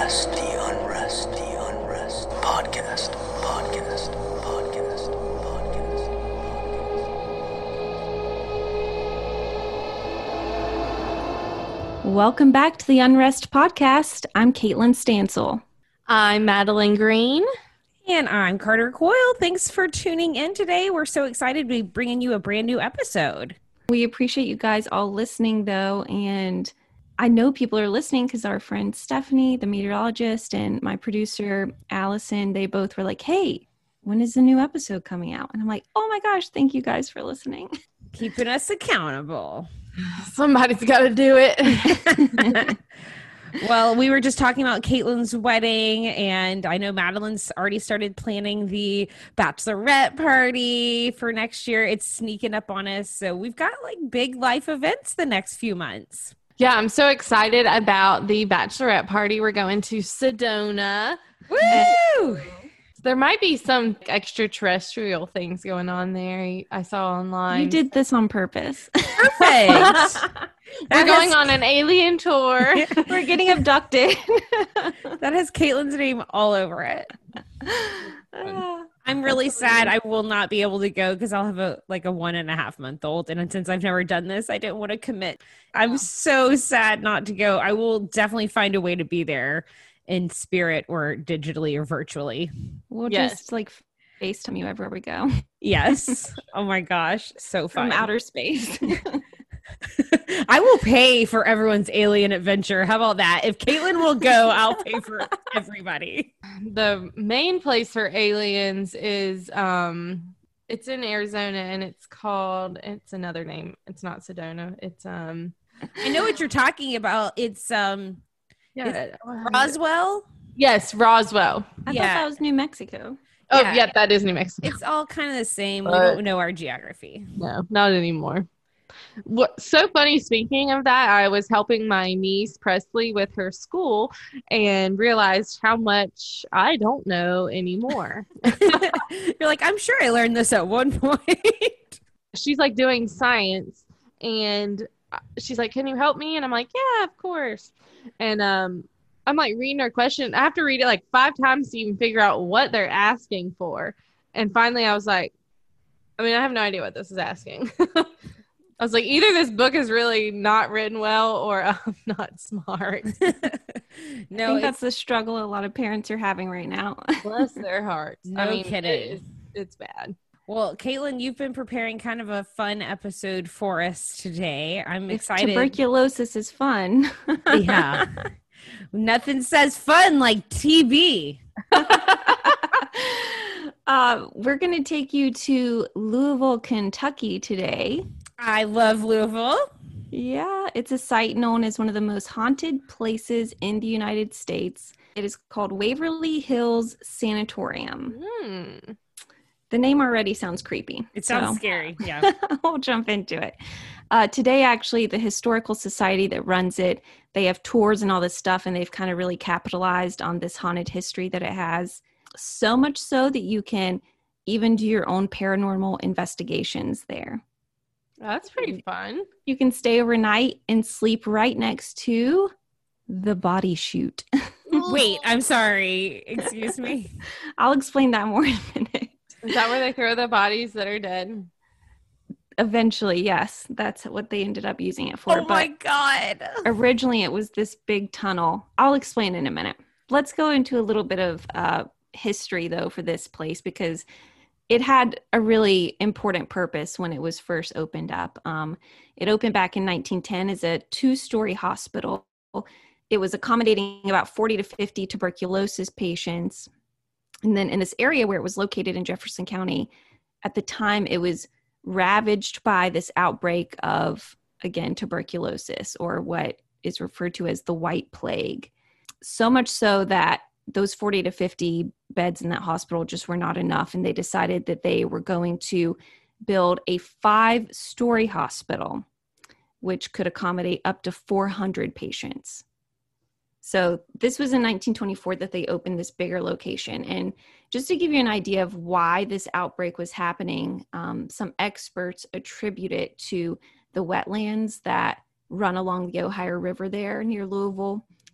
Podcast. Welcome back to the Unrest Podcast. I'm Caitlin Stansel. I'm Madeline Green. And I'm Carter Coyle. Thanks for tuning in today. We're so excited to be bringing you a brand new episode. We appreciate you guys all listening, though, and I know people are listening because our friend Stephanie, the meteorologist, and my producer, Allison, they both were like, hey, when is the new episode coming out? And I'm like, oh my gosh, thank you guys for listening. Keeping us accountable. Somebody's got to do it. Well, we were just talking about Caitlin's wedding, and I know Madeline's already started planning the bachelorette party for next year. It's sneaking up on us. So we've got like big life events the next few months. Yeah, I'm so excited about the bachelorette party. We're going to Sedona. Woo! There might be some extraterrestrial things going on there. I saw online. You did this on purpose. Perfect. We're going on an alien tour. We're getting abducted. That has Caitlin's name all over it. I'm really sad I will not be able to go because I'll have a 1.5-month-old. And since I've never done this, I didn't want to commit. I'm so sad not to go. I will definitely find a way to be there in spirit or digitally or virtually. We'll just FaceTime you everywhere we go. Yes. Oh my gosh. So fun. From outer space. I will pay for everyone's alien adventure. How about that? If Caitlin will go, I'll pay for everybody. The main place for aliens is it's in Arizona, and it's another name. It's not Sedona. It's I know what you're talking about. It's Roswell. Yes, Roswell. I thought that was New Mexico. Oh, yeah, that is New Mexico. It's all kind of the same. We don't know our geography. No, not anymore. What's so funny, speaking of that, I was helping my niece Presley with her school and realized how much I don't know anymore. You're like, I'm sure I learned this at one point. She's like doing science, and she's like, can you help me? And I'm like, yeah, of course. And I'm like reading her question. I have to read it like 5 times to even figure out what they're asking for. And finally I was like, I have no idea what this is asking. I was like, either this book is really not written well or I'm not smart. No, I think that's the struggle a lot of parents are having right now. Bless their hearts. No kidding. It's bad. Well, Caitlin, you've been preparing kind of a fun episode for us today. I'm excited. Tuberculosis is fun. Yeah. Nothing says fun like TB. We're going to take you to Louisville, Kentucky today. I love Louisville. Yeah, it's a site known as one of the most haunted places in the United States. It is called Waverly Hills Sanatorium. The name already sounds creepy. It sounds scary. Yeah. We'll jump into it. Today, actually, the historical society that runs it, they have tours and all this stuff, and they've kind of really capitalized on this haunted history that it has. So much so that you can even do your own paranormal investigations there. That's pretty fun. You can stay overnight and sleep right next to the body chute. Wait, I'm sorry. Excuse me. I'll explain that more in a minute. Is that where they throw the bodies that are dead? Eventually, yes. That's what they ended up using it for. Oh my God. Originally, it was this big tunnel. I'll explain in a minute. Let's go into a little bit of history, though, for this place, because it had a really important purpose when it was first opened up. It opened back in 1910 as a 2-story hospital. It was accommodating about 40 to 50 tuberculosis patients. And then in this area where it was located in Jefferson County, at the time it was ravaged by this outbreak of, again, tuberculosis, or what is referred to as the White Plague. So much so that those 40 to 50 beds in that hospital just were not enough. And they decided that they were going to build a 5-story hospital, which could accommodate up to 400 patients. So this was in 1924 that they opened this bigger location. And just to give you an idea of why this outbreak was happening, some experts attribute it to the wetlands that run along the Ohio River there near Louisville.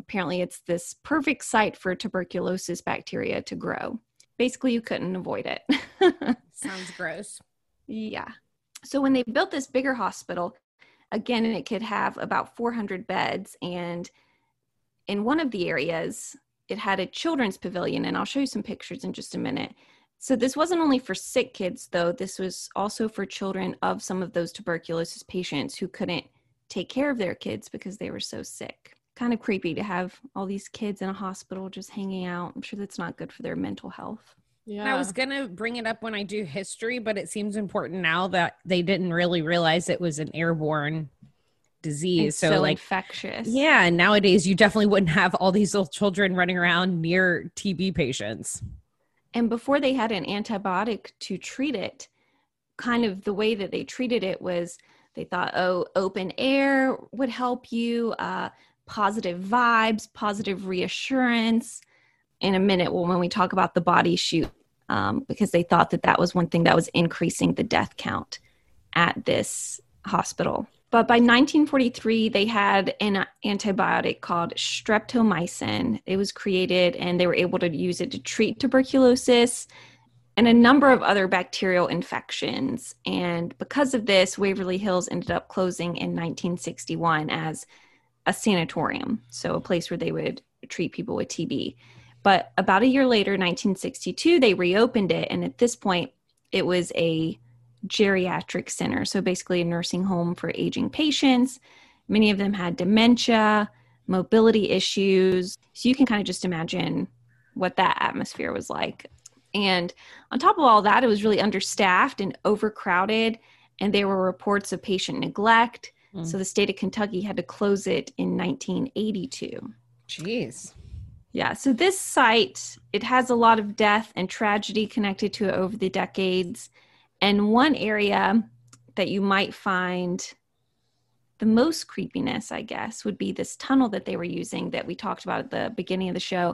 apparently it's this perfect site for tuberculosis bacteria to grow. Basically, you couldn't avoid it. Sounds gross. Yeah. So when they built this bigger hospital, again, it could have about 400 beds. And in one of the areas, it had a children's pavilion. And I'll show you some pictures in just a minute. So this wasn't only for sick kids, though. This was also for children of some of those tuberculosis patients who couldn't take care of their kids because they were so sick. Kind of creepy to have all these kids in a hospital just hanging out. I'm sure that's not good for their mental health. Yeah. And I was going to bring it up when I do history, but it seems important now that they didn't really realize it was an airborne disease. It's so like infectious. Yeah. And nowadays you definitely wouldn't have all these little children running around near TB patients. And before they had an antibiotic to treat it, kind of the way that they treated it was they thought, oh, open air would help you, positive vibes, positive reassurance. In a minute, when we talk about the body shoot, because they thought that that was one thing that was increasing the death count at this hospital. But by 1943, they had an antibiotic called streptomycin. It was created, and they were able to use it to treat tuberculosis and a number of other bacterial infections. And because of this, Waverly Hills ended up closing in 1961 as a sanatorium, so a place where they would treat people with TB. But about a year later, 1962, they reopened it. And at this point, it was a geriatric center. So basically a nursing home for aging patients. Many of them had dementia, mobility issues. So you can kind of just imagine what that atmosphere was like. And on top of all that, it was really understaffed and overcrowded. And there were reports of patient neglect. So the state of Kentucky had to close it in 1982. Jeez. Yeah, so this site, it has a lot of death and tragedy connected to it over the decades. And one area that you might find the most creepiness, I guess, would be this tunnel that they were using that we talked about at the beginning of the show.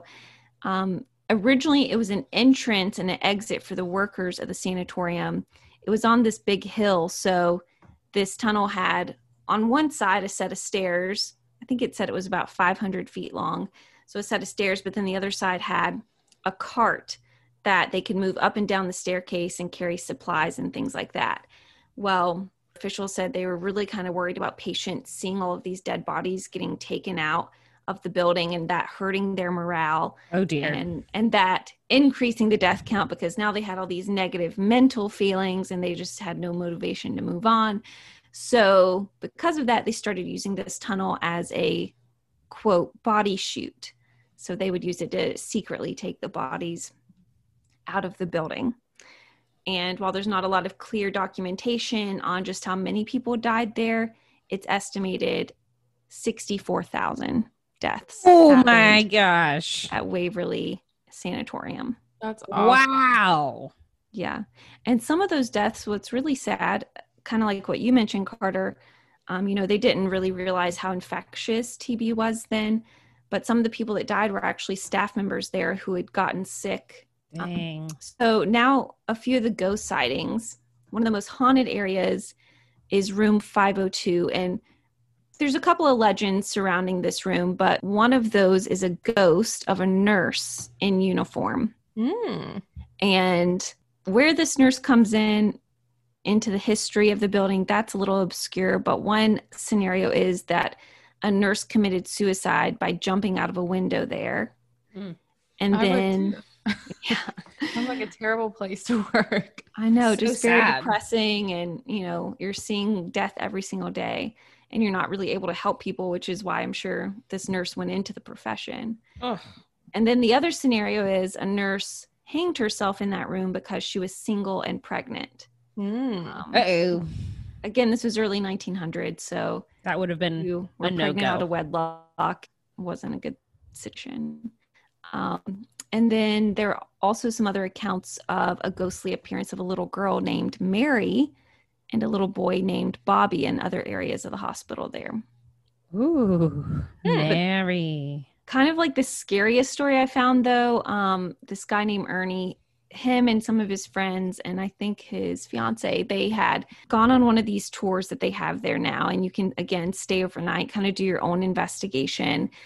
Originally, it was an entrance and an exit for the workers of the sanatorium. It was on this big hill, so this tunnel had on one side a set of stairs. I think it said it was about 500 feet long. So a set of stairs, but then the other side had a cart that they could move up and down the staircase and carry supplies and things like that. Well, officials said they were really kind of worried about patients seeing all of these dead bodies getting taken out of the building and that hurting their morale. Oh dear. And that increasing the death count because now they had all these negative mental feelings and they just had no motivation to move on. So because of that, they started using this tunnel as a, quote, body chute. So they would use it to secretly take the bodies out of the building. And while there's not a lot of clear documentation on just how many people died there, it's estimated 64,000 deaths. Oh my gosh. At Waverly Sanatorium. That's awesome. Wow. Yeah. And some of those deaths, what's really sad, kind of like what you mentioned, Carter, they didn't really realize how infectious TB was then, but some of the people that died were actually staff members there who had gotten sick. Dang. So now a few of the ghost sightings, one of the most haunted areas is room 502. And there's a couple of legends surrounding this room, but one of those is a ghost of a nurse in uniform. And where this nurse comes into the history of the building, that's a little obscure. But one scenario is that a nurse committed suicide by jumping out of a window there. And then... Yeah. Sounds like a terrible place to work. I know, So just very sad. depressing. And, you're seeing death every single day and you're not really able to help people, which is why I'm sure this nurse went into the profession. Ugh. And then the other scenario is a nurse hanged herself in that room because she was single and pregnant. Uh-oh. Again, this was early 1900s, so That would have been you were a pregnant no-go. out of wedlock. Wasn't a good situation. And then there are also some other accounts of a ghostly appearance of a little girl named Mary and a little boy named Bobby in other areas of the hospital there. Ooh, Mary. Kind of like the scariest story I found, though, this guy named Ernie, him and some of his friends, and I think his fiance, they had gone on one of these tours that they have there now. And you can, again, stay overnight, kind of do your own investigation.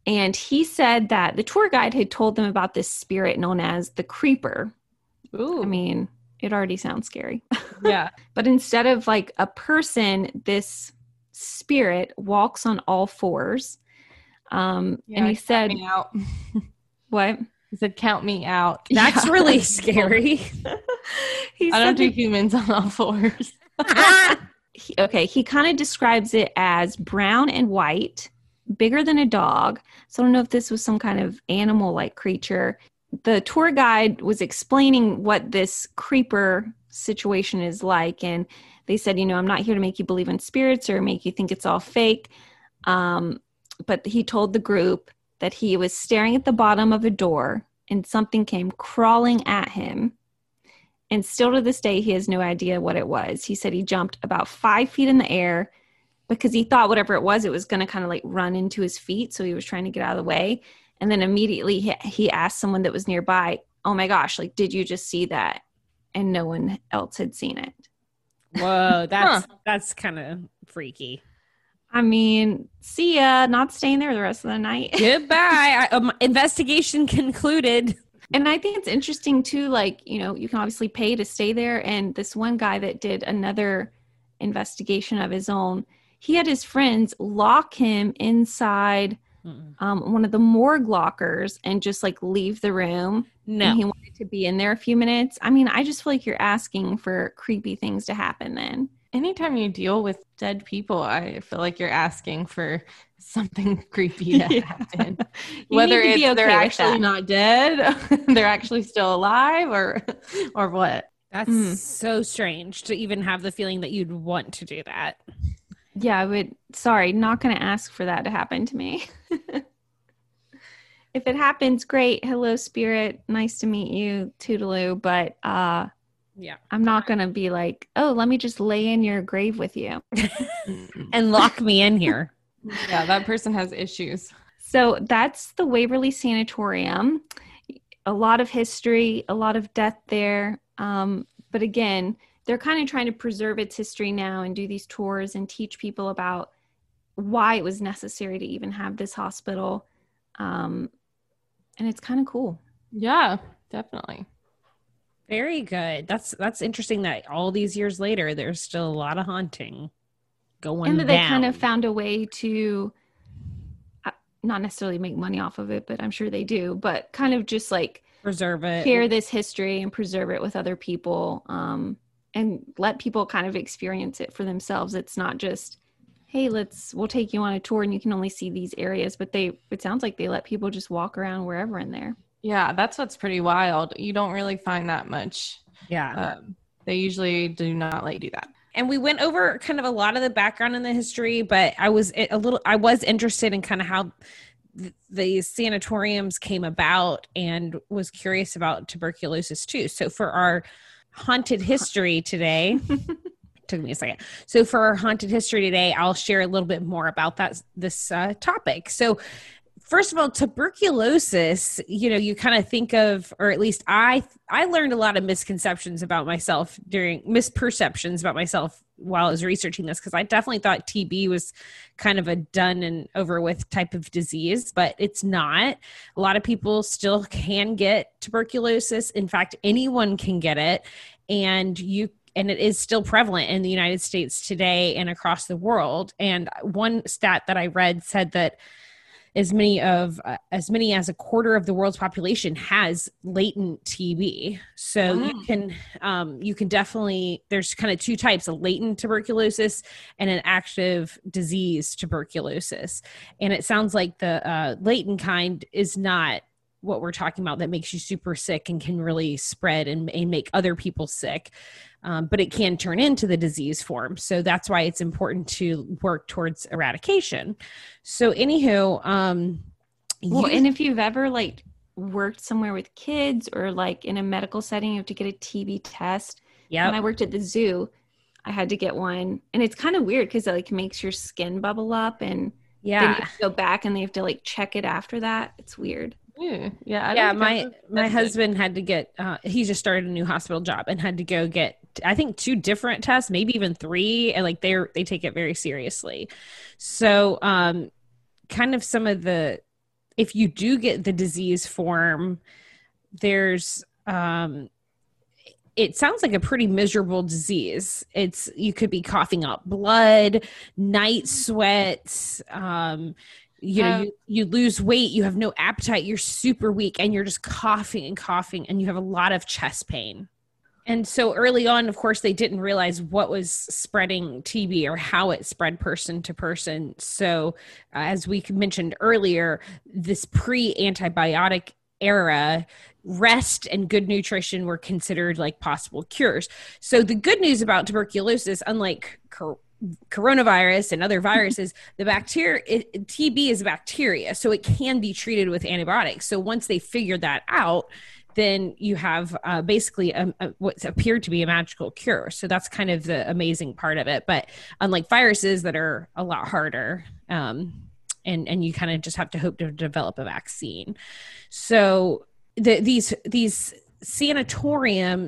And he said that the tour guide had told them about this spirit known as the Creeper. Ooh. I mean, it already sounds scary. Yeah. But instead of like a person, this spirit walks on all fours. And he said, me out. what? He said, count me out. That's really scary. He I don't said do humans on all fours. he kind of describes it as brown and white, bigger than a dog. So I don't know if this was some kind of animal-like creature. The tour guide was explaining what this creeper situation is like, and they said, I'm not here to make you believe in spirits or make you think it's all fake. But he told the group that he was staring at the bottom of a door and something came crawling at him. And still to this day, he has no idea what it was. He said he jumped about 5 feet in the air because he thought whatever it was going to kind of like run into his feet. So he was trying to get out of the way. And then immediately he asked someone that was nearby, oh my gosh, like, did you just see that? And no one else had seen it. Whoa, that's kind of freaky. I mean, see ya, not staying there the rest of the night. Goodbye. Investigation concluded. And I think it's interesting too, like, you can obviously pay to stay there. And this one guy that did another investigation of his own, he had his friends lock him inside one of the morgue lockers and just like leave the room. No. And he wanted to be in there a few minutes. I mean, I just feel like you're asking for creepy things to happen then. Anytime you deal with dead people, I feel like you're asking for something creepy to happen. Whether it's they're actually not dead, they're actually still alive, or what. That's so strange to even have the feeling that you'd want to do that. Yeah, I would. Sorry, not going to ask for that to happen to me. If it happens, great. Hello, spirit. Nice to meet you. Toodaloo. But yeah, I'm not going to be like, oh, let me just lay in your grave with you and lock me in here. Yeah, that person has issues. So that's the Waverly Sanatorium. A lot of history, a lot of death there. But again, they're kind of trying to preserve its history now and do these tours and teach people about why it was necessary to even have this hospital. And it's kind of cool. Yeah, definitely. Very good. That's interesting that all these years later, there's still a lot of haunting going on. And that they kind of found a way to not necessarily make money off of it, but I'm sure they do, but kind of just like preserve it, share this history and preserve it with other people, and let people kind of experience it for themselves. It's not just, hey, we'll take you on a tour and you can only see these areas, but it sounds like they let people just walk around wherever in there. Yeah, that's what's pretty wild. You don't really find that much. Yeah. They usually do not let you do that. And we went over kind of a lot of the background in the history, but I was interested in kind of how the sanatoriums came about and was curious about tuberculosis too. So for our haunted history today, took me a second. So for our haunted history today, I'll share a little bit more about this topic. So first of all, tuberculosis, you kind of think of, or at least I learned a lot of misperceptions about myself while I was researching this, because I definitely thought TB was kind of a done and over with type of disease, but it's not. A lot of people still can get tuberculosis. In fact, anyone can get it. And it is still prevalent in the United States today and across the world. And one stat that I read said that as many as a quarter of the world's population has latent TB. So you can definitely, there's kind of two types: of latent tuberculosis and an active disease tuberculosis. And it sounds like the latent kind is not what we're talking about, that makes you super sick and can really spread and make other people sick. But it can turn into the disease form. So that's why it's important to work towards eradication. So anywho, and if you've ever like worked somewhere with kids or like in a medical setting, you have to get a TB test. Yeah. When I worked at the zoo, I had to get one, and it's kind of weird because it like makes your skin bubble up, and then you have to go back and they have to like check it after that. It's weird. Yeah. My husband had to get, he just started a new hospital job and had to go get, I think 2 different tests, maybe even 3. And like they take it very seriously. So, kind of some of the if you do get the disease form, there's it sounds like a pretty miserable disease. You could be coughing up blood, night sweats, you lose weight, you have no appetite, you're super weak, and you're just coughing and coughing, and you have a lot of chest pain. And so early on, of course, they didn't realize what was spreading TB or how it spread person to person. So as we mentioned earlier, this pre-antibiotic era, rest and good nutrition were considered like possible cures. So the good news about tuberculosis, unlike coronavirus and other viruses, TB is a bacteria, so it can be treated with antibiotics. So once they figured that out, then you have basically what's appeared to be a magical cure. So that's kind of the amazing part of it. But unlike viruses that are a lot harder, and you kind of just have to hope to develop a vaccine. So these sanatoria,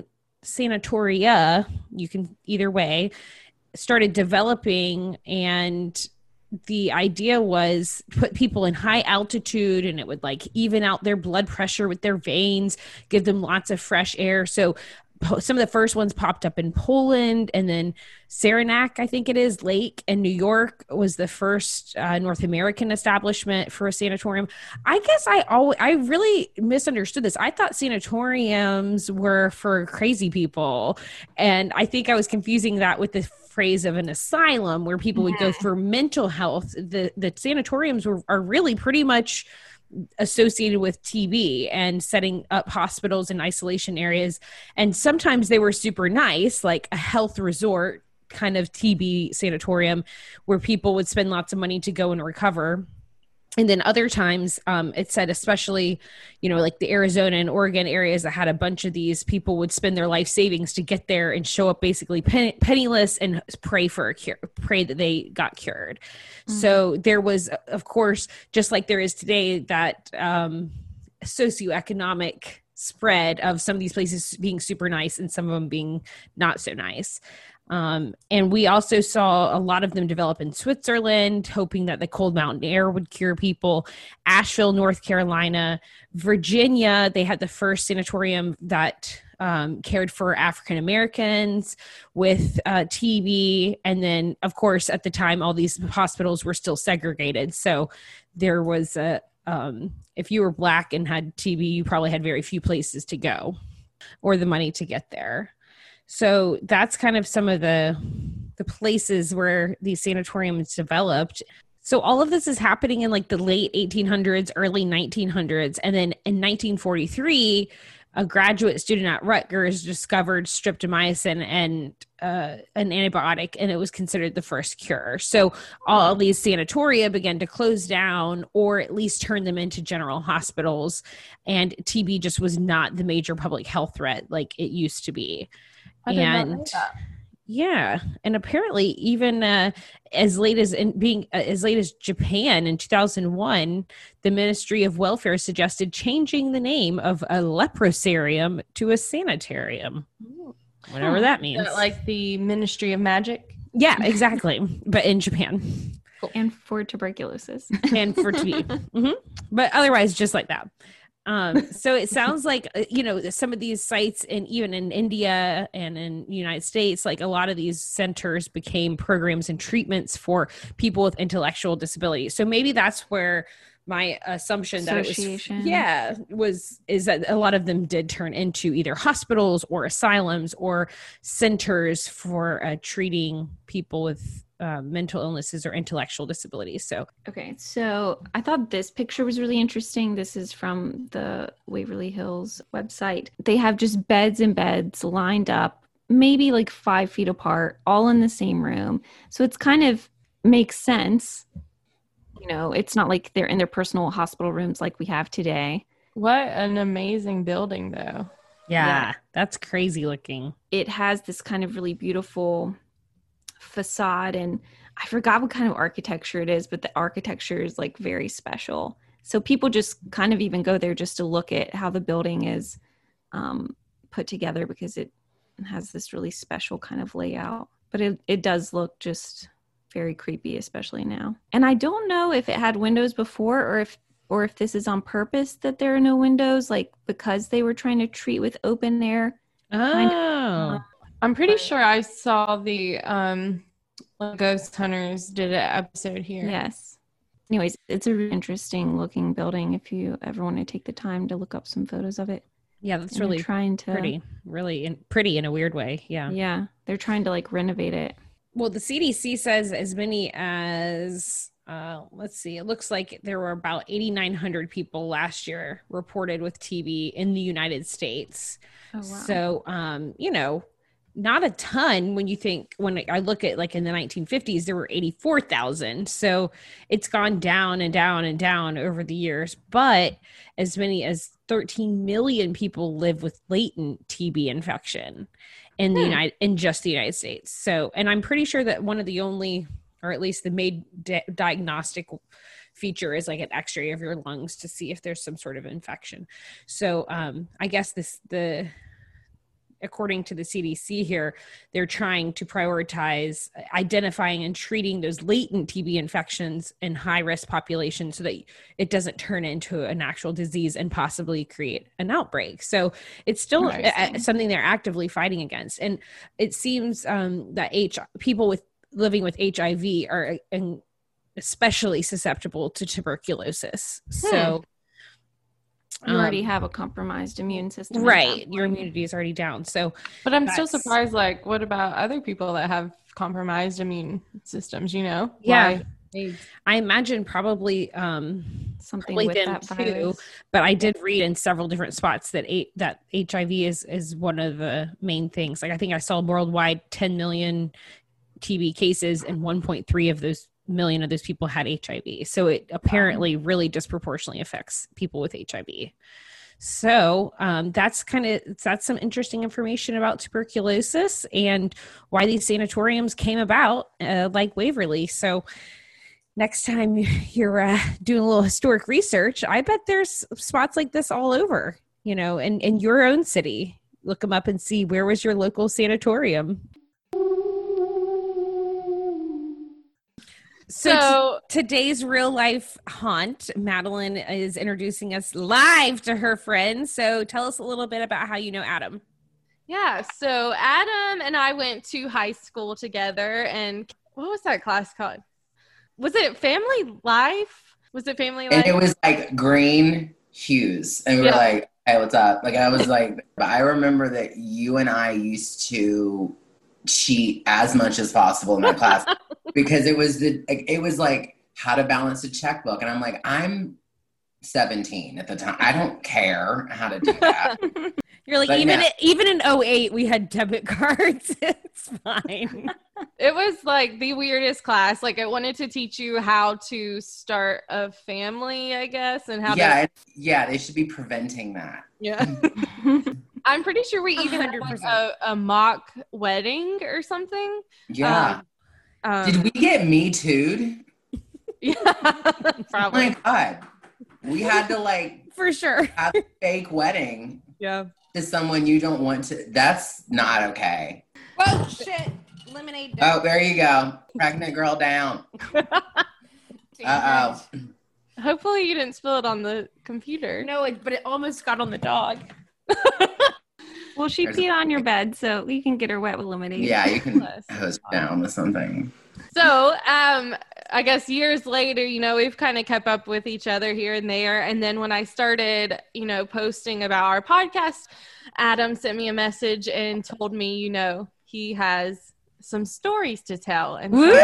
you can either way, started developing, and the idea was put people in high altitude, and it would like even out their blood pressure with their veins, give them lots of fresh air. So some of the first ones popped up in Poland, and then Saranac, I think it is, Lake in New York was the first North American establishment for a sanatorium. I guess I really misunderstood this. I thought sanatoriums were for crazy people, and I think I was confusing that with the phrase of an asylum where people would go for mental health. The sanatoriums are really pretty much associated with TB and setting up hospitals and isolation areas. And sometimes they were super nice, like a health resort kind of TB sanatorium where people would spend lots of money to go and recover. And then other times, it said, especially, like the Arizona and Oregon areas that had a bunch of these, people would spend their life savings to get there and show up basically penniless and pray for a cure, pray that they got cured. Mm-hmm. So there was, of course, just like there is today, that socioeconomic spread of some of these places being super nice and some of them being not so nice. And we also saw a lot of them develop in Switzerland, hoping that the cold mountain air would cure people. Asheville, North Carolina, Virginia, they had the first sanatorium that cared for African Americans with TB. And then, of course, at the time, all these hospitals were still segregated. So there was if you were Black and had TB, you probably had very few places to go or the money to get there. So that's kind of some of the places where these sanatoriums developed. So all of this is happening in like the late 1800s, early 1900s. And then in 1943, a graduate student at Rutgers discovered streptomycin and an antibiotic, and it was considered the first cure. So all these sanatoria began to close down or at least turn them into general hospitals. And TB just was not the major public health threat like it used to be. I did not know that. Yeah, and apparently even as late as Japan in 2001, the Ministry of Welfare suggested changing the name of a leprosarium to a sanitarium, whatever that means. Is that like the Ministry of Magic? Yeah, exactly, but in Japan. Cool. And for tuberculosis. And for TB. Mm-hmm. But otherwise, just like that. So it sounds like, some of these sites, and even in India and in the United States, like a lot of these centers became programs and treatments for people with intellectual disabilities. So maybe that's where my assumption that it is that a lot of them did turn into either hospitals or asylums or centers for treating people with mental illnesses or intellectual disabilities. So I thought this picture was really interesting. This is from the Waverly Hills website. They have just beds and beds lined up, maybe like 5 feet apart, all in the same room. So it's kind of makes sense. It's not like they're in their personal hospital rooms like we have today. What an amazing building, though. Yeah, that's crazy looking. It has this kind of really beautiful facade, and I forgot what kind of architecture it is, but the architecture is like very special. So people just kind of even go there just to look at how the building is put together, because it has this really special kind of layout. But it does look just very creepy, especially now. And I don't know if it had windows before or if or if this is on purpose that there are no windows, like because they were trying to treat with open air. Oh. I'm pretty sure I saw the Ghost Hunters did an episode here. Yes. Anyways, it's a really interesting looking building if you ever want to take the time to look up some photos of it. Yeah, that's And really they're trying to pretty. Pretty in a weird way. Yeah. Yeah, they're trying to like renovate it. Well, the CDC says as many as, let's see, it looks like there were about 8,900 people last year reported with TB in the United States. Oh, wow. So, you know, not a ton when you think, when I look at like in the 1950s, there were 84,000. So it's gone down and down and down over the years, but as many as 13 million people live with latent TB infection in the in just the United States. So, and I'm pretty sure that one of the only, or at least the made diagnostic feature is like an x-ray of your lungs to see if there's some sort of infection. So, I guess according to the CDC here, they're trying to prioritize identifying and treating those latent TB infections in high-risk populations so that it doesn't turn into an actual disease and possibly create an outbreak. So it's still something they're actively fighting against. And it seems that people living with HIV are especially susceptible to tuberculosis. So you already have a compromised immune system. Right. Your immunity is already down. So, but I'm still surprised, like, what about other people that have compromised immune systems, you know? Yeah. I imagine probably something with that virus. Too, but I did read in several different spots that HIV is one of the main things. Like I think I saw worldwide 10 million TB cases and 1.3 of those million of those people had HIV. So it apparently really disproportionately affects people with HIV. So that's some interesting information about tuberculosis and why these sanatoriums came about, like Waverly. So next time you're doing a little historic research, I bet there's spots like this all over, you know, in your own city. Look them up and see where was your local sanatorium. So today's real life haunt, Madeline is introducing us live to her friends. So tell us a little bit about how you know Adam. Yeah. So Adam and I went to high school together, and what was that class called? Was it Family Life? Was it Family Life? And it was like green hues. And we were like, hey, what's up? Like I was like, I remember that you and I used to cheat as much as possible in that class because it was like how to balance a checkbook, and I'm like, I'm 17 at the time, I don't care how to do that. You're like, even in 2008 we had debit cards. It's fine. It was like the weirdest class. Like it wanted to teach you how to start a family, I guess, and how they should be preventing that. Yeah. I'm pretty sure we even had like a mock wedding or something. Yeah. Did we get Me Too'd? Yeah, probably. Oh my God. We had to like for sure have a fake wedding. Yeah. To someone you don't want to. That's not okay. Oh shit! Lemonade. Oh, there you go. Pregnant girl down. Uh-oh. Hopefully you didn't spill it on the computer. No, but it almost got on the dog. Well, she peed on your bed, so you can get her wet with lemonade. Yeah, you can hose down with something. So, I guess years later, you know, we've kind of kept up with each other here and there. And then when I started, you know, posting about our podcast, Adam sent me a message and told me, you know, he has some stories to tell. And woo!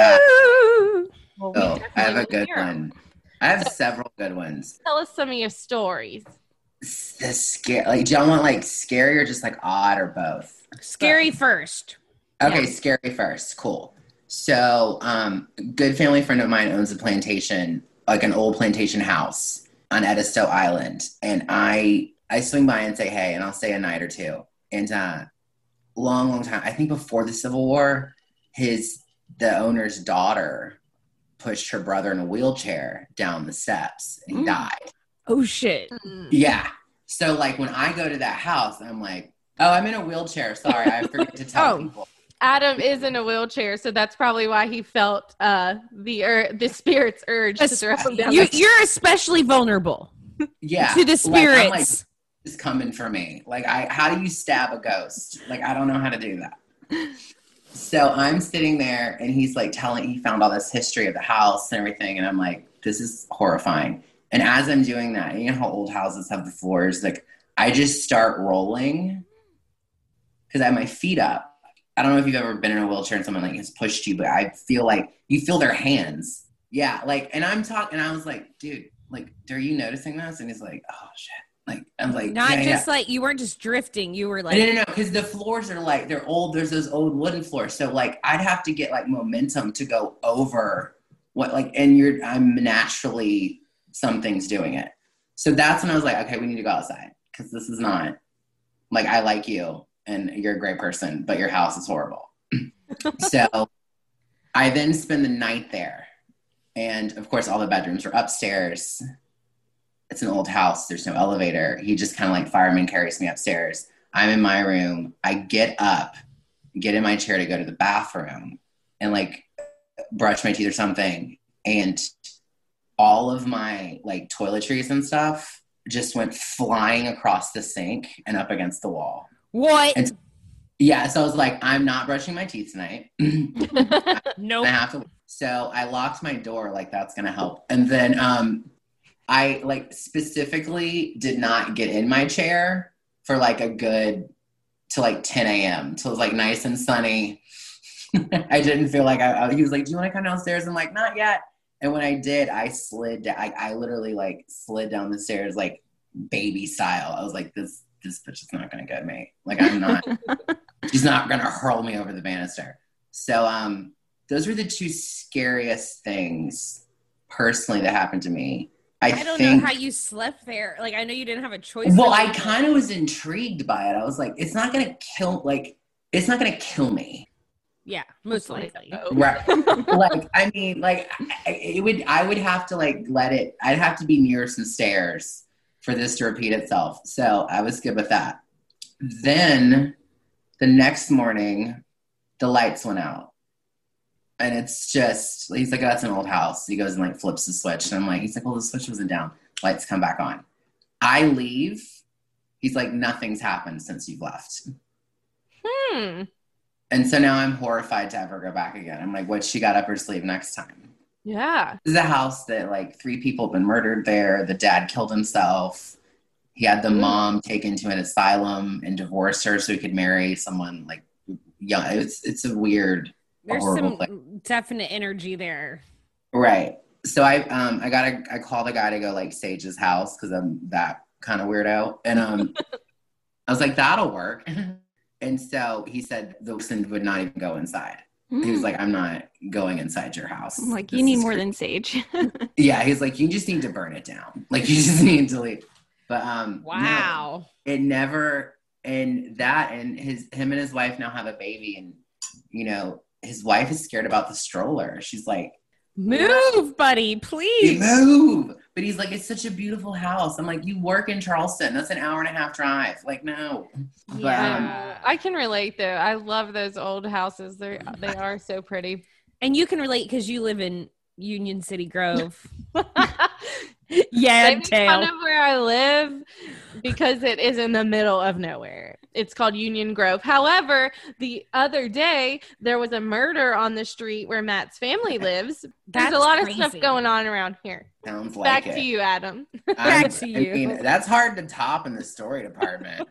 I have a good one. I have several good ones. Tell us some of your stories. The scary, like, do y'all want like scary or just like odd or both? Scary first. Okay, scary first. Cool. So, good family friend of mine owns a plantation, like an old plantation house on Edisto Island. And I swing by and say, hey, and I'll stay a night or two. And long time, I think before the Civil War, the owner's daughter pushed her brother in a wheelchair down the steps and he died. Oh, shit. Yeah. So, like, when I go to that house, I'm like, oh, I'm in a wheelchair. Sorry, I forget to tell people. Adam is in a wheelchair, so that's probably why he felt the spirit's urge to throw him down. You're especially vulnerable. Yeah. To the spirits. Like, it's coming for me. Like, how do you stab a ghost? Like, I don't know how to do that. So I'm sitting there, and he's like he found all this history of the house and everything, and I'm like, this is horrifying. And as I'm doing that, you know how old houses have the floors? Like, I just start rolling because I have my feet up. I don't know if you've ever been in a wheelchair and someone like has pushed you, but I feel like you feel their hands. Yeah. Like, and I'm talking, and I was like, dude, like, are you noticing this? And he's like, oh shit. Like, I'm like, not just like, you weren't just drifting. You were like, no. Cause the floors are like, they're old. There's those old wooden floors. So like, I'd have to get like momentum to go over what like, and I'm naturally, something's doing it. So that's when I was like, okay, we need to go outside. Cause this is not like, I like you. And you're a great person, but your house is horrible. So I then spend the night there. And of course, all the bedrooms are upstairs. It's an old house. There's no elevator. He just kind of like fireman carries me upstairs. I'm in my room. I get up, get in my chair to go to the bathroom and like brush my teeth or something. And all of my like toiletries and stuff just went flying across the sink and up against the wall. What? And yeah, so I was like, I'm not brushing my teeth tonight. Nope. I have to. So I locked my door, like that's gonna help. And then I like specifically did not get in my chair for like till like 10 a.m. till it was like nice and sunny. I didn't feel like he was like, do you want to come downstairs? I'm like, not yet. And when I did, I slid. I literally like slid down the stairs like baby style. I was like, this bitch is not going to get me. Like, I'm not, she's not going to hurl me over the banister. So, those were the two scariest things personally that happened to me. I don't know how you slept there. Like, I know you didn't have a choice. Well, I kind of was intrigued by it. I was like, it's not going to kill me. Yeah, most likely. Right. Like, I mean, like I would have to like I'd have to be near some stairs for this to repeat itself. So I was good with that. Then the next morning, the lights went out. And it's just, he's like, oh, that's an old house. He goes and like flips the switch. And I'm like, he's like, well, the switch wasn't down. Lights come back on. I leave. He's like, nothing's happened since you've left. And so now I'm horrified to ever go back again. I'm like, what's she got up her sleeve next time? Yeah. This is a house that like 3 people have been murdered there. The dad killed himself. He had the mom taken to an asylum and divorced her so he could marry someone like young. It's a weird, there's horrible some place. Definite energy there. Right. So I called a guy to go like sage his house because I'm that kind of weirdo. And I was like, that'll work. And so he said the person would not even go inside. He was like, I'm not going inside your house. I'm like, you need more than sage. Yeah, he's like, you just need to burn it down. Like, you just need to leave. But wow, no, it never. And him and his wife now have a baby, and you know, his wife is scared about the stroller. She's like, move, buddy, please move. But he's like, it's such a beautiful house. I'm like, you work in Charleston. That's an 1.5-hour drive. Like, no. Yeah, I can relate though. I love those old houses. They are so pretty. And you can relate because you live in Union City Grove. Yeah, they make fun of where I live because it is in the middle of nowhere. It's called Union Grove. However, the other day there was a murder on the street where Matt's family lives. There's a lot of stuff going on around here. Sounds like Back it. to you, Adam. Back to you. I mean, that's hard to top in the story department.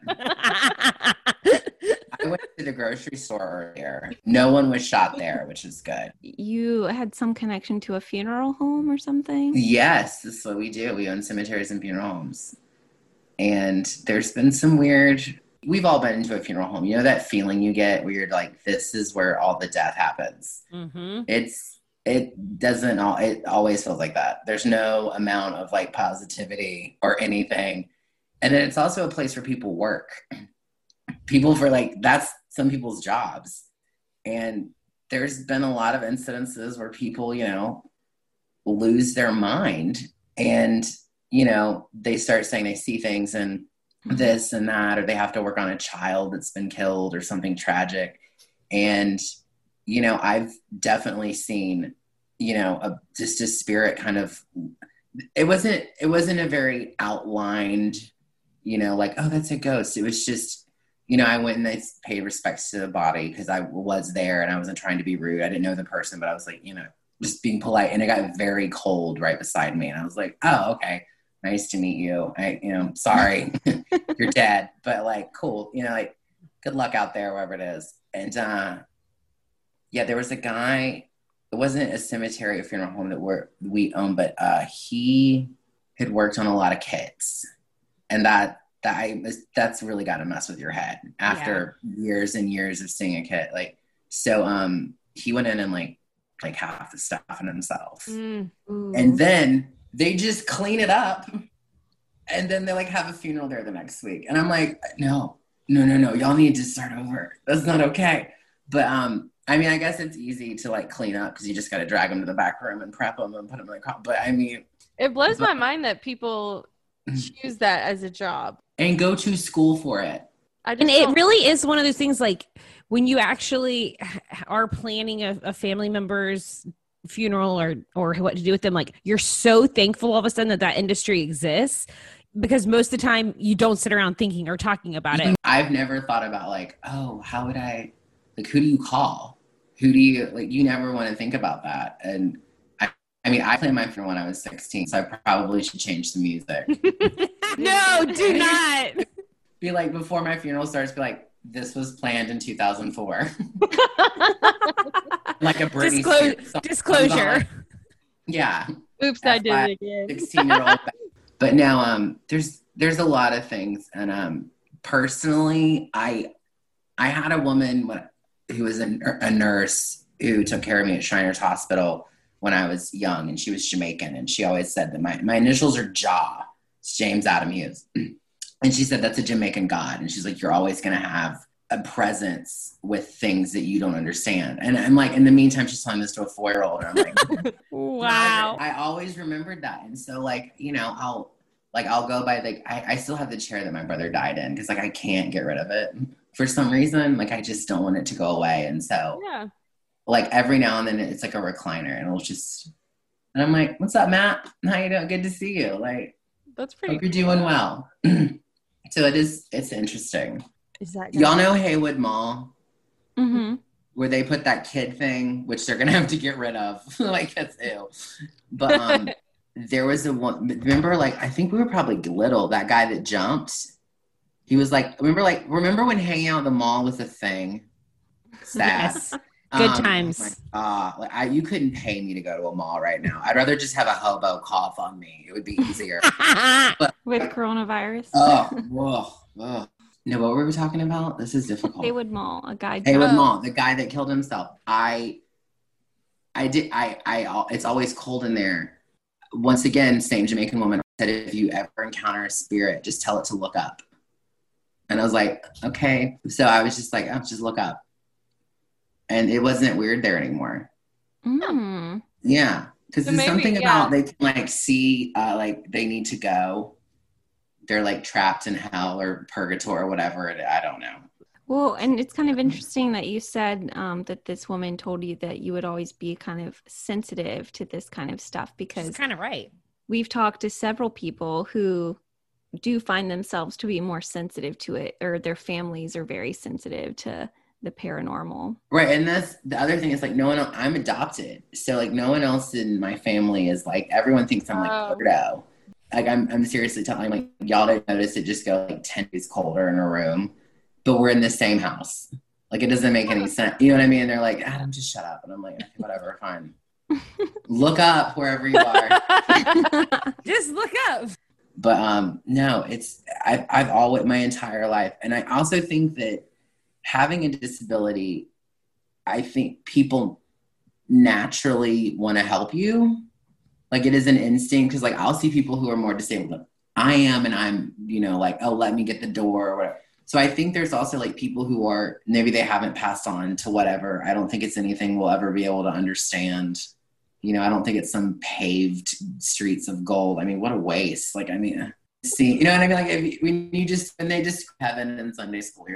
I went to the grocery store earlier. No one was shot there, which is good. You had some connection to a funeral home or something? Yes, this is what we do. We own cemeteries and funeral homes. And there's been some we've all been into a funeral home. You know that feeling you get where you're like, this is where all the death happens. Mm-hmm. It always feels like that. There's no amount of like positivity or anything. And then it's also a place where people work. People that's some people's jobs. And there's been a lot of incidences where people, you know, lose their mind and, you know, they start saying they see things and this and that, or they have to work on a child that's been killed or something tragic. And, I've definitely seen, just a spirit kind of, it wasn't a very outlined, like, oh, that's a ghost. It was just, I went and I paid respects to the body because I was there and I wasn't trying to be rude. I didn't know the person, but I was like, just being polite. And it got very cold right beside me. And I was like, oh, okay. Nice to meet you. Sorry, you're dead, but like, cool. Like, good luck out there, wherever it is. And there was a guy. It wasn't a cemetery or funeral home that we own, but he had worked on a lot of kids, and that's really got to mess with your head after years and years of seeing a kid. Like, so he went in and like half the stuff in himself, and then they just clean it up, and then they like have a funeral there the next week, and I'm like, no, y'all need to start over. That's not okay. But I guess it's easy to like clean up because you just got to drag them to the back room and prep them and put them in the car. But it blows my mind that people choose that as a job and go to school for it. And it really is one of those things, like when you actually are planning a family member's funeral or what to do with them, like you're so thankful all of a sudden that industry exists, because most of the time you don't sit around thinking or talking about it. I've never thought about like, oh, how would I, like, who do you call? Who do you, like, you never want to think about that. And I planned my funeral when I was 16, so I probably should change the music. No, do not. Be like, before my funeral starts, be like, this was planned in 2004. Like a Britney disclosure. Yeah. Oops, I did it again. 16-year-old. But now there's a lot of things. And personally, I had a woman who was a nurse who took care of me at Shriners Hospital when I was young, and she was Jamaican, and she always said that my initials are Jaw. It's James Adam Hughes. And she said that's a Jamaican god, and she's like, you're always going to have a presence with things that you don't understand. And I'm like, in the meantime, she's telling this to a 4-year-old, and I'm like, wow. I always remembered that. And so like, I'll go by, like, I still have the chair that my brother died in because like I can't get rid of it for some reason. Like I just don't want it to go away. And so like every now and then it's like a recliner, and and I'm like, what's up, Matt? How you doing? Good to see you. Like, that's pretty hope you're doing well. So it's interesting. Is that y'all know Haywood Mall? Mm-hmm. Where they put that kid thing, which they're gonna have to get rid of. Like, that's ew. But there was one, remember, like, I think we were probably little, that guy that jumped. He was like, remember when hanging out at the mall was a thing? Sad. Yes. Good times. You couldn't pay me to go to a mall right now. I'd rather just have a hobo cough on me. It would be easier. But, with coronavirus. Whoa. No, what were we talking about? This is difficult. Haywood Mall, a guy. Haywood Mall, the guy that killed himself. It's always cold in there. Once again, same Jamaican woman said, if you ever encounter a spirit, just tell it to look up. And I was like, okay. So I was just like, oh, just look up. And it wasn't weird there anymore. Mm. Yeah. Because there's something about they can like see like they need to go. They're like trapped in hell or purgatory or whatever. I don't know. Well, and it's kind of interesting that you said that this woman told you that you would always be kind of sensitive to this kind of stuff, because she's kind of right. We've talked to several people who do find themselves to be more sensitive to it, or their families are very sensitive to the paranormal. Right. And that's the other thing is like, no one else, I'm adopted. So like no one else in my family is like, everyone thinks I'm like weirdo. Like I'm seriously telling, like, y'all don't notice it just go like 10 degrees colder in a room, but we're in the same house. Like it doesn't make any sense. You know what I mean? They're like, Adam, just shut up. And I'm like, okay, whatever, fine. Look up wherever you are. Just look up. But no, I've always my entire life. And I also think that having a disability, I think people naturally want to help you. Like it is an instinct, because like I'll see people who are more disabled than I am, and I'm, like, oh, let me get the door or whatever. So I think there's also like people who are, maybe they haven't passed on to whatever. I don't think it's anything we'll ever be able to understand. I don't think it's some paved streets of gold. I mean, what a waste. Like, I mean, see, you know what I mean? Like when they just heaven in Sunday school, you're like,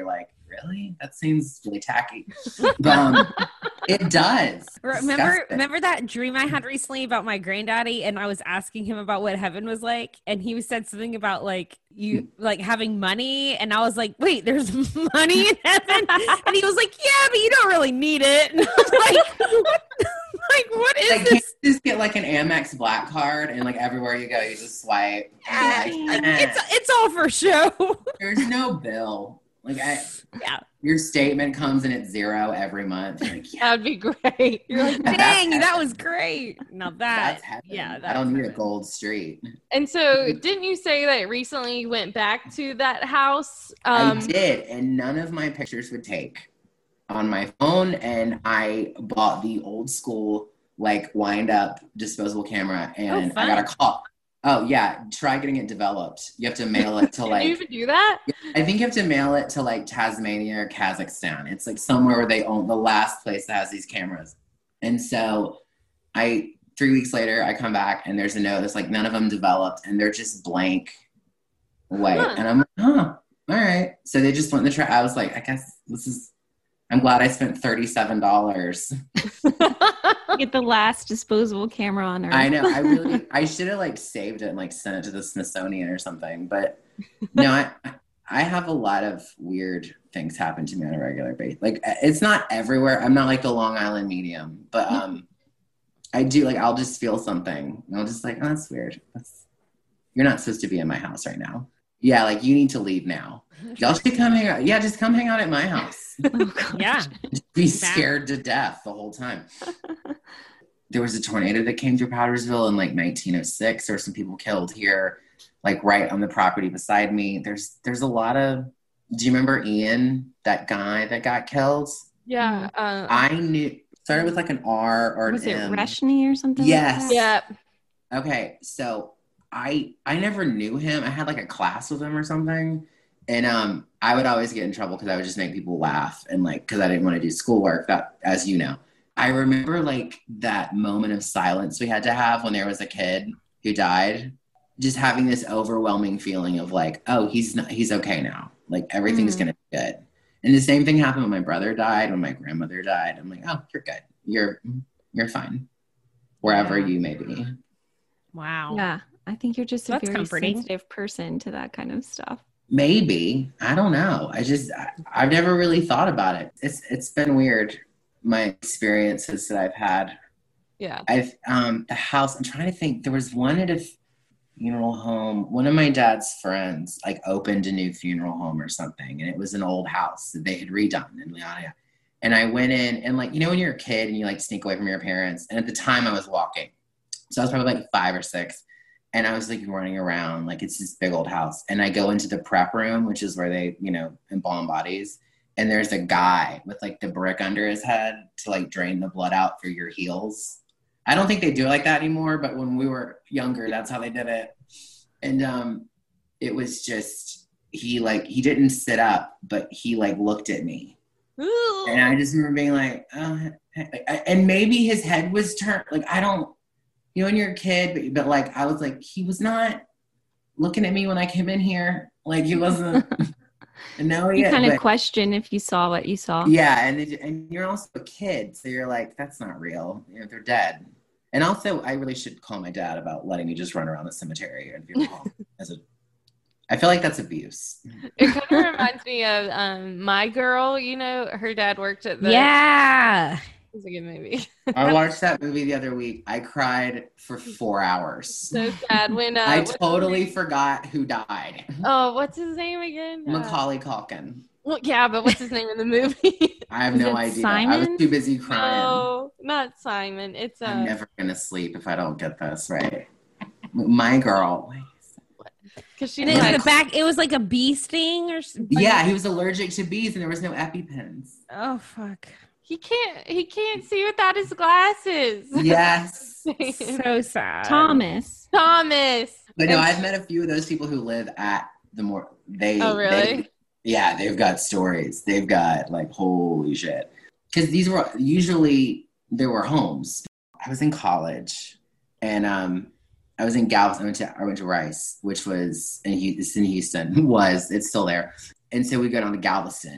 really? That seems really tacky. But it does. Remember that dream I had recently about my granddaddy, and I was asking him about what heaven was like, and he said something about like you like having money, and I was like, wait, there's money in heaven? And he was like, yeah, but you don't really need it. And I was like, what is Like, this? can't you just get like an Amex Black card and like everywhere you go, you just swipe? And be like, It's all for show. there's no bill. Like, Yeah. your statement comes in at 0 every month. You're like, yeah, That'd be great. You're like, That's dang, heaven. that was great. Now that's heaven. yeah, I don't need a heaven. gold street. And so, didn't you say that recently you went back to that house? I did, and none of my pictures would take on my phone. And I bought the old school, like, wind up disposable camera, and I got a call. Oh yeah, try getting it developed. You have to mail it to Did like. you even do that? I think you have to mail it to like Tasmania or Kazakhstan. It's like somewhere where they own the last place that has these cameras. And so 3 weeks later, I come back and there's a note that's like none of them developed and they're just blank white. Huh. And I'm like, all right. So they just went in the trash. I was like, I guess I'm glad I spent $37. Get the last disposable camera on Earth. I know. I should have like saved it and like sent it to the Smithsonian or something. But no, I have a lot of weird things happen to me on a regular basis. Like, it's not everywhere. I'm not like the Long Island medium, but I do, like, I'll just feel something. And I'll just like, oh, that's weird. You're not supposed to be in my house right now. Yeah, like, you need to leave now. Y'all should come hang out. Yeah, just come hang out at my house. Oh, gosh. Yeah. Just be scared to death the whole time. There was a tornado that came through Powdersville in like 1906. There were some people killed here, like right on the property beside me. There's a lot of. Do you remember Ian, that guy that got killed? Yeah. I knew. Started with like an R or Was an it M. Reshny or something? Yes. Like that? yeah. Okay, so I never knew him. I had like a class with him or something, and I would always get in trouble because I would just make people laugh and like because I didn't want to do schoolwork. That, as you know, I remember like that moment of silence we had to have when there was a kid who died. Just having this overwhelming feeling of like, oh, he's okay now. Like everything's gonna be good. And the same thing happened when my brother died, when my grandmother died. I'm like, oh, you're good. You're fine, wherever you may be. Wow. Yeah. I think you're just a That's very comforting. sensitive person to that kind of stuff. Maybe. I don't know. I've never really thought about it. It's been weird. My experiences that I've had. Yeah. The house, I'm trying to think. There was one at a funeral home. One of my dad's friends like opened a new funeral home or something, and it was an old house that they had redone in Leonia. And I went in, and like, you know, when you're a kid and you like sneak away from your parents, and at the time I was walking. So I was probably like 5 or 6. And I was like running around, like it's this big old house. And I go into the prep room, which is where they, you know, embalm bodies. And there's a guy with like the brick under his head to like drain the blood out through your heels. I don't think they do it like that anymore, but when we were younger, that's how they did it. And it was just, he didn't sit up, but he like looked at me. Ooh. And I just remember being like, oh, and maybe his head was turned, like, I don't, you know, when you're a kid, but like, I was like, he was not looking at me when I came in here. Like he wasn't. No, You yeah, kind of but- question if you saw what you saw. Yeah, and you're also a kid, so you're like, that's not real. You know, they're dead. And also, I really should call my dad about letting me just run around the cemetery and funeral home. I feel like that's abuse. It kind of reminds me of My Girl. You know, her dad worked at the. Yeah. It's a good movie. I watched that movie the other week. I cried for 4 hours. So sad when I what's his totally name? forgot who died. Oh, what's his name again? Macaulay Culkin. Well, yeah, but what's his name in the movie? I have Is no it idea. I Simon? was too busy crying. No, not Simon. It's I'm never gonna sleep if I don't get this right. My Girl. because she And was it's like, the back. It was like a bee sting or something. Yeah, he was allergic to bees and there was no EpiPens. Oh fuck. he can't see without his glasses. Yes. So sad. Thomas. Thomas. But no, And- I've met a few of those people who live at the more Oh, really? Yeah, they've got stories. They've got like holy shit. Because these were usually there were homes. I was in college, and I was in Galveston. I went to Rice, which was it's in Houston. It's still there. And so we go down to Galveston,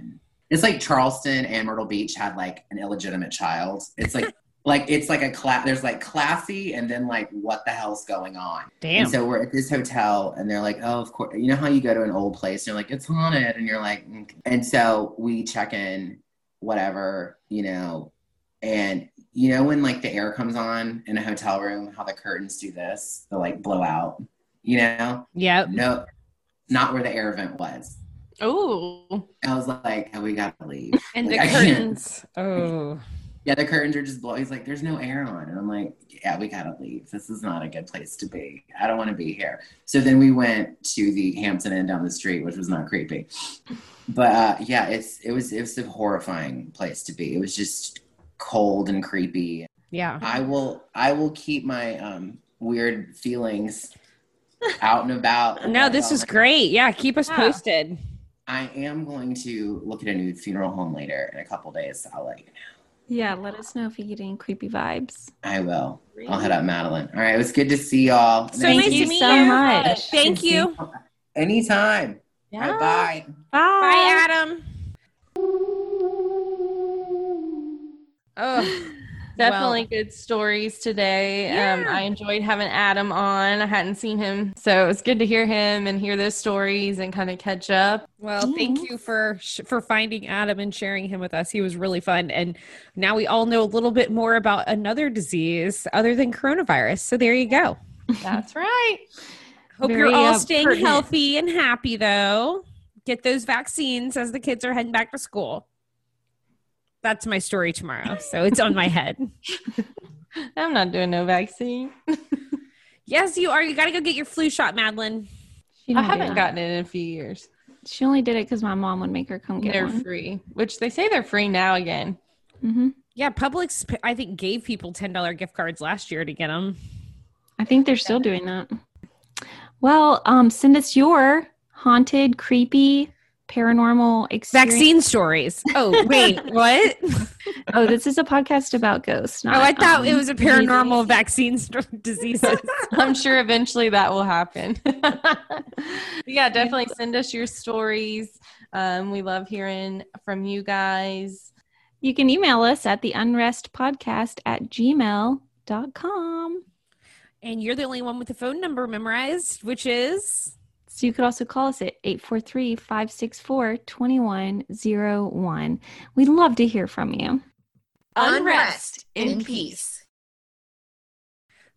It's like Charleston and Myrtle Beach had like an illegitimate child. It's like it's like a class. There's like classy, and then like what the hell's going on? Damn. And so we're at this hotel, and they're like, "Oh, of course." You know how you go to an old place, and you're like, "It's haunted," and you're like, "Mm." And so we check in, whatever, and when like the air comes on in a hotel room, how the curtains do this, they like blow out. Yep. No, not where the air vent was. Oh. I was like, "Oh, we gotta leave." And Like, the I can't. curtains. Oh. Yeah, the curtains are just blowing. He's like, "There's no air on." And I'm like, "Yeah, we gotta leave. This is not a good place to be. I don't want to be here." So then we went to the Hampton Inn down the street, which was not creepy. But yeah, it was a horrifying place to be. It was just cold and creepy. Yeah. I will keep my weird feelings out and about. No, this was great. Yeah, keep us posted. I am going to look at a new funeral home later in a couple days. So I'll let you know. Yeah, let us know if you get any creepy vibes. I will. I'll head up Madeline. All right, it was good to see y'all. So nice to meet so you. much. Thank you. Anytime. Yeah. All right, bye. Bye, Adam. Oh, Definitely good stories today. Yeah. I enjoyed having Adam on. I hadn't seen him, so it was good to hear him and hear those stories and kind of catch up. well, thank you for finding Adam and sharing him with us. He was really fun. And now we all know a little bit more about another disease other than coronavirus. So there you go. That's right. Hope Very, you're all staying pertinent. healthy and happy, though. Get those vaccines as the kids are heading back to school. That's my story tomorrow. So it's on my head. I'm not doing no vaccine. Yes, you are. You got to go get your flu shot, Madeline. She I didn't do haven't that. gotten it in a few years. She only did it because my mom would make her come get They're one. free, which they say they're free now again. Mm-hmm. Yeah, Publix, I think, gave people $10 gift cards last year to get them. I think they're still doing that. Well, send us your haunted, creepy, paranormal experience. Vaccine stories. Oh, wait, what? Oh, this is a podcast about ghosts. Not, Oh, I thought it was a diseases. paranormal vaccine diseases. I'm sure eventually that will happen. Yeah, definitely send us your stories. We love hearing from you guys. You can email us at theunrestpodcast@gmail.com. And you're the only one with the phone number memorized, which is... So you could also call us at 843-564-2101. We'd love to hear from you. Unrest in peace.